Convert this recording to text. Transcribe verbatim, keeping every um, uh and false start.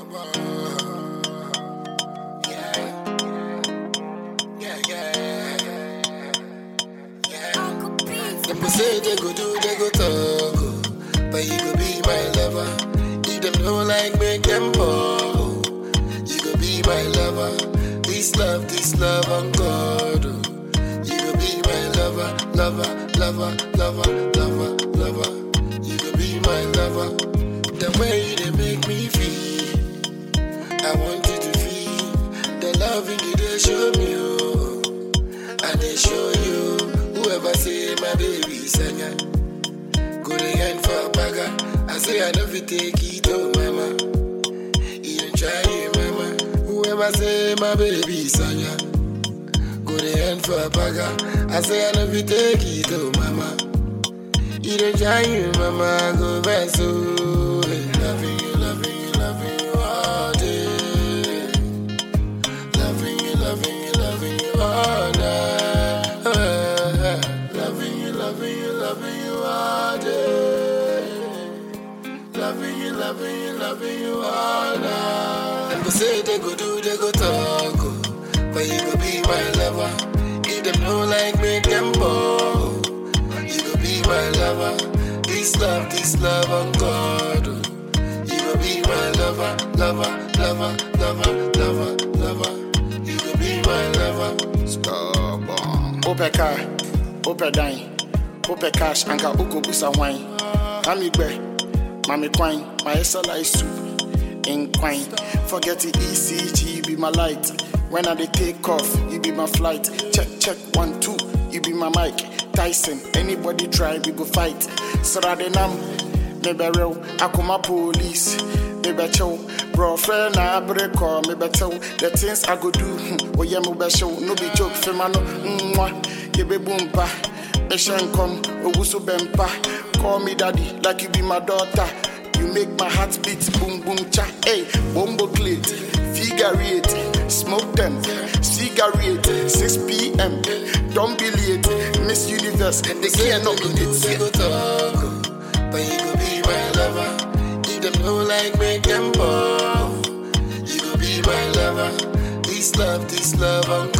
Them go say they go do, they go talk, oh. But you go be my lover. If them don't like, make them fall. You go be my lover. This love, this love on God, oh. You go be my lover, lover, lover, lover, lover, lover. You go be my lover. The way they make me feel, I want you to feel. The loving you they show me, oh. And they show you. Whoever say my baby Sanya, go to hand for a bagger. I say I never take it, oh mama. You don't try it, mama. Whoever say my baby Sanya, go to hand for a bagger. I say I never take it, oh mama. You don't try it, mama. Go back so loving you, loving you, loving you all day. Loving you, loving you, loving you all night. Loving you, loving you, loving you all day. Loving you, loving you, loving you all night. And go say they go do, they go talk, oh. But you go be my lover. If them don't like, make them fall. You go be my lover. This love, this love on God, oh. You go be my lover, lover, lover, lover, lover, lover. You go be my lover. Stop on. Opeka. Ope dine, ope cash, anka uko busa wine. Mami gbe, mami quine, my S L I soup in quine. Forget the E C G, you be my light. When I dey take off, you be my flight. Check, check, one, two, you be my mic. Tyson, anybody try, we go fight. Saradenam, maybe real, akuma police, maybe chow. Bro, friend, I break call, maybe tell. The things I go do, oh yeah, maybe show. No be joke, femano, mwah. Yebe boompa, Eshen come, Owusu bempa. Call me daddy, like you be my daughter. You make my heart beat, boom boom cha. Hey, bombo clit, figure eight, smoke them, cigarette, six p m. Don't be late, Miss Universe, they can't nominate. They go talk, but you go be my lover. If them don't like, make them fall. You go be my lover. This love, this love on